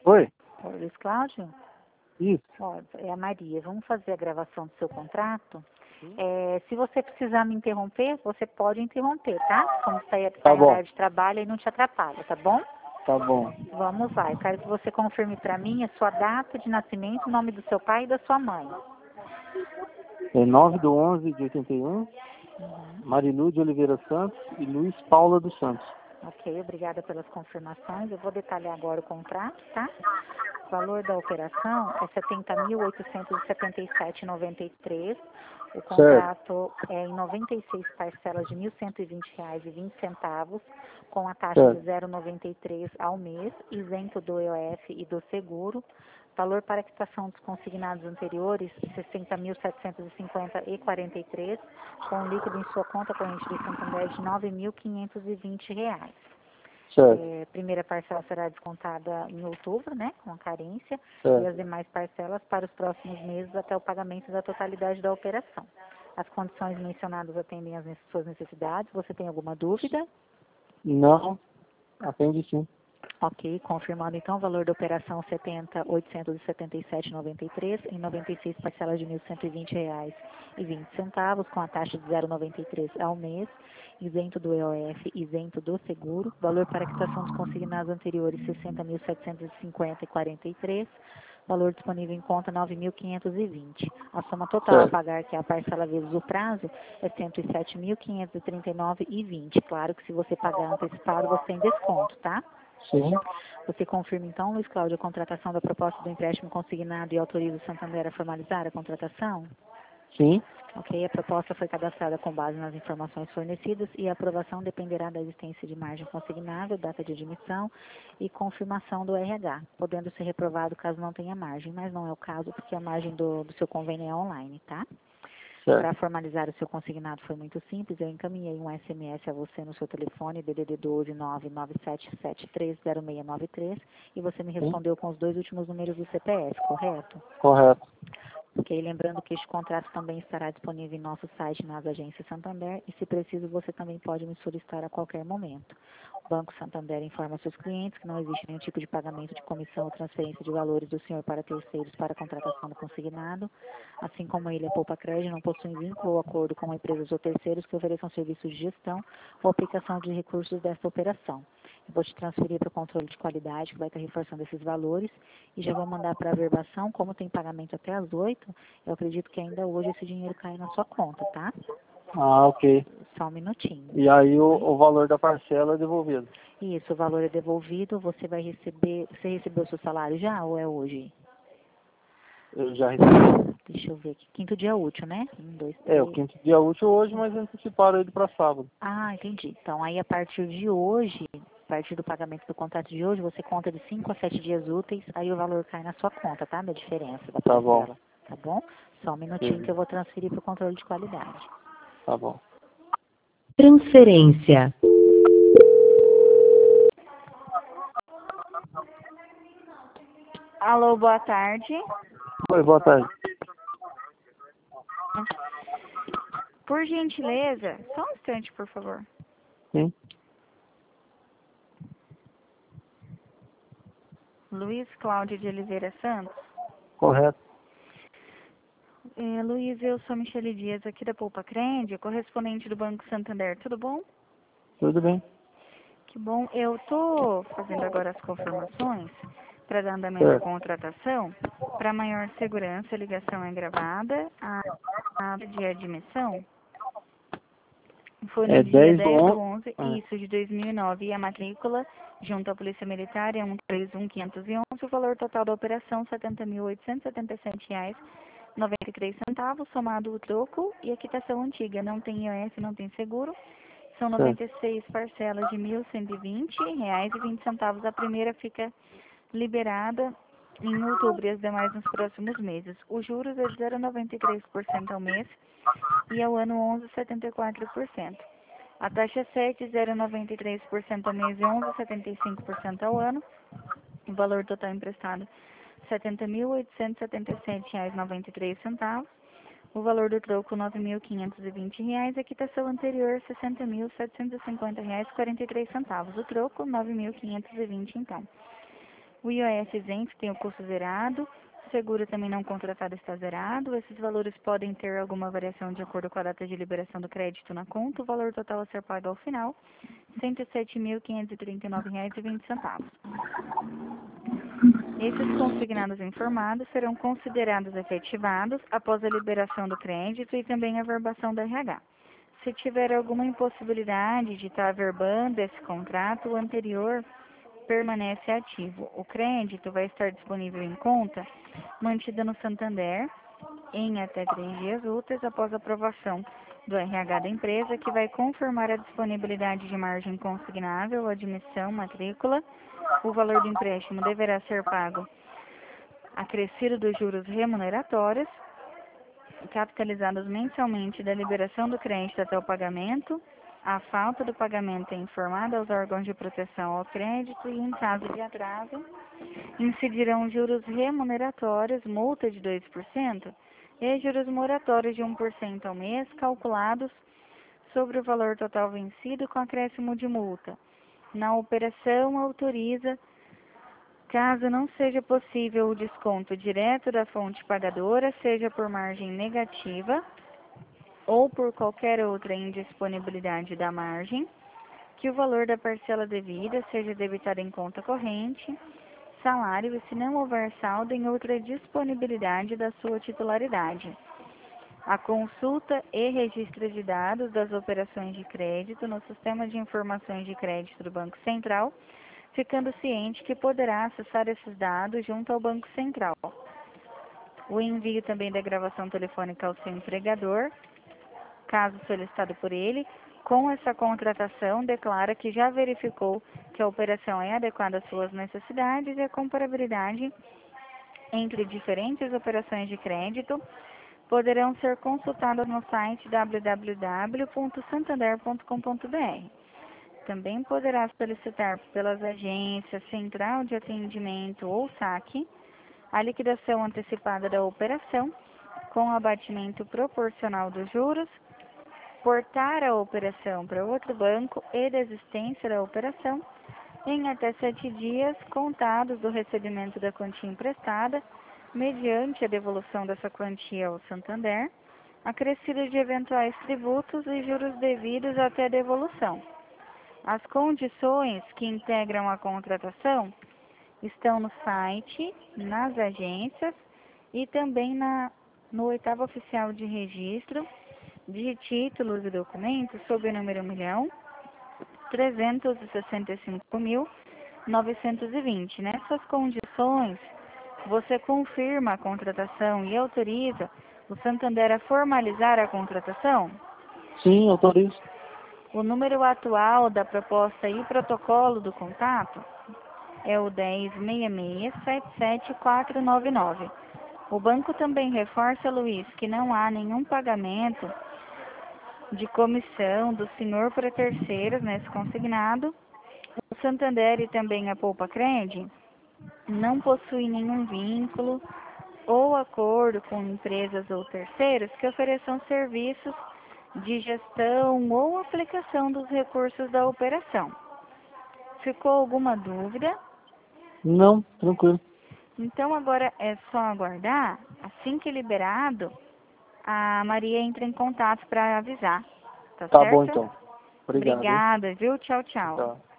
Oi? Oi, Luiz Cláudio? Isso. Ó, é a Maria. Vamos fazer a gravação do seu contrato? Se você precisar me interromper, você pode interromper, tá? Como está Tá em bom. horário de trabalho e não te atrapalha, tá bom? Tá bom. Vamos lá. Eu quero que você confirme para mim a sua data de nascimento, o nome do seu pai e da sua mãe. É 9/11/81, Marilu de Oliveira Santos e Luiz Paula dos Santos. Ok, obrigada pelas confirmações. Eu vou detalhar agora o contrato, tá? O valor da operação é R$ 70.877,93. O contrato é em 96 parcelas de R$ 1.120,20, com a taxa de 0,93 ao mês, isento do EOF e do seguro. Valor para quitação dos consignados anteriores, R$ 60.750,43, com líquido em sua conta corrente do Santander de R$ 9.520. Primeira parcela será descontada em outubro, né, com a carência, e as demais parcelas para os próximos meses até o pagamento da totalidade da operação. As condições mencionadas atendem às suas necessidades. Você tem alguma dúvida? Não, atende sim. Ok, confirmando então o valor da operação R$ 70.877,93 em 96 parcelas de R$ 1.120,20, com a taxa de 0,93 ao mês, isento do EOF, isento do seguro. Valor para quitação dos consignados anteriores R$ 60.750,43. Valor disponível em conta R$ 9.520. A soma total a pagar, que é a parcela vezes o prazo, é R$ 107.539,20. Claro que se você pagar antecipado, você tem desconto, tá? Sim. Você confirma então, Luiz Cláudio, a contratação da proposta do empréstimo consignado e autoriza o Santander a formalizar a contratação? Sim. Ok, a proposta foi cadastrada com base nas informações fornecidas e a aprovação dependerá da existência de margem consignável, data de admissão e confirmação do RH, podendo ser reprovado caso não tenha margem, mas não é o caso porque a margem do seu convênio é online, tá? Para formalizar o seu consignado foi muito simples, eu encaminhei um SMS a você no seu telefone, DDD 12 997730693, e você me respondeu com os 2 últimos números do CPF, correto? Correto. Ok, lembrando que este contrato também estará disponível em nosso site nas agências Santander e, se preciso, você também pode me solicitar a qualquer momento. O Banco Santander informa seus clientes que não existe nenhum tipo de pagamento de comissão ou transferência de valores do senhor para terceiros para a contratação do consignado. Assim como ele, a Poupa Crédito, não possui vínculo ou acordo com empresas ou terceiros que ofereçam serviços de gestão ou aplicação de recursos desta operação. Eu vou te transferir para o controle de qualidade, que vai estar reforçando esses valores, e já vou mandar para a averbação. Como tem pagamento até às 8, eu acredito que ainda hoje esse dinheiro cai na sua conta, tá? Ah, ok. Só um minutinho. E aí o valor da parcela é devolvido? Isso, o valor é devolvido, você vai receber... Você recebeu o seu salário já ou é hoje? Eu já recebi. Deixa eu ver aqui. Quinto dia útil, né? 1, 2, 3... O quinto dia útil hoje, mas anteciparam ele para sábado. Ah, entendi. Então, aí a partir de hoje, a partir do pagamento do contrato de hoje, você conta de 5 a 7 dias úteis, aí o valor cai na sua conta, tá? Da diferença da Tá bom. parcela. Tá bom? Só um minutinho que eu vou transferir para o controle de qualidade. Tá bom. Transferência. Alô, boa tarde. Oi, boa tarde. Por gentileza, só um instante, por favor. Sim. Luiz Cláudio de Oliveira Santos. Correto. Luiz, eu sou Michele Dias, aqui da Poupa Crédito, correspondente do Banco Santander. Tudo bom? Tudo bem. Que bom. Eu tô fazendo agora as confirmações para dar andamento à contratação. Para maior segurança, a ligação é gravada. A de admissão foi no dia 10/11, isso, de 2009. E a matrícula, junto à Polícia Militar, é 131511. O valor total da operação, R$ 70.877,93, somado o troco e a quitação antiga. Não tem IOF, não tem seguro. São 96 parcelas de R$ 1.120,20. A primeira fica liberada em outubro e as demais nos próximos meses. Os juros é de 0,93% ao mês e ao ano 11,74%. A taxa 7 é 0,93% ao mês e 11,75% ao ano. O valor total emprestado R$ 70.877,93. O valor do troco R$ 9.520. A quitação anterior R$ 60.750,43. O troco R$ 9.520 então. O IOF isento tem o custo zerado, o seguro também não contratado está zerado. Esses valores podem ter alguma variação de acordo com a data de liberação do crédito na conta. O valor total a ser pago ao final, R$ 107.539,20. Esses consignados informados serão considerados efetivados após a liberação do crédito e também a verbação da RH. Se tiver alguma impossibilidade de estar averbando esse contrato, o anterior permanece ativo. O crédito vai estar disponível em conta mantida no Santander em até 3 dias úteis após a aprovação do RH da empresa, que vai confirmar a disponibilidade de margem consignável, admissão, matrícula. O valor do empréstimo deverá ser pago acrescido dos juros remuneratórios, capitalizados mensalmente da liberação do crédito até o pagamento. A falta do pagamento é informada aos órgãos de proteção ao crédito e, em caso de atraso, incidirão juros remuneratórios, multa de 2% e juros moratórios de 1% ao mês, calculados sobre o valor total vencido com acréscimo de multa. Na operação, autoriza, caso não seja possível o desconto direto da fonte pagadora, seja por margem negativa ou por qualquer outra indisponibilidade da margem, que o valor da parcela devida seja debitado em conta corrente, salário e, se não houver saldo, em outra disponibilidade da sua titularidade. A consulta e registro de dados das operações de crédito no Sistema de Informações de Crédito do Banco Central, ficando ciente que poderá acessar esses dados junto ao Banco Central. O envio também da gravação telefônica ao seu empregador, caso solicitado por ele, com essa contratação, declara que já verificou que a operação é adequada às suas necessidades e a comparabilidade entre diferentes operações de crédito poderão ser consultadas no site www.santander.com.br. Também poderá solicitar pelas agências, central de atendimento ou saque a liquidação antecipada da operação com abatimento proporcional dos juros, portar a operação para outro banco e desistência da operação em até 7 dias contados do recebimento da quantia emprestada, mediante a devolução dessa quantia ao Santander, acrescido de eventuais tributos e juros devidos até a devolução. As condições que integram a contratação estão no site, nas agências e também no 8º Oficial de Registro de Títulos e Documentos sob o número 1.365.920. Nessas condições, você confirma a contratação e autoriza o Santander a formalizar a contratação? Sim, autorizo. O número atual da proposta e protocolo do contato é o 1066-77499. O banco também reforça, Luiz, que não há nenhum pagamento de comissão do senhor para terceiros nesse consignado. O Santander e também a Poupa Cred não possuem nenhum vínculo ou acordo com empresas ou terceiros que ofereçam serviços de gestão ou aplicação dos recursos da operação. Ficou alguma dúvida? Não, tranquilo. Então agora é só aguardar. Assim que liberado, a Maria entra em contato para avisar. Tá Tá certo? bom então. Obrigado. Obrigada, viu? Tchau, tchau. Tchau.